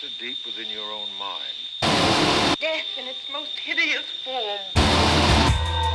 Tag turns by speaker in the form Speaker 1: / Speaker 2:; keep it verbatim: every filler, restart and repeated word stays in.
Speaker 1: answer deep within your own mind.
Speaker 2: Death in its most hideous form.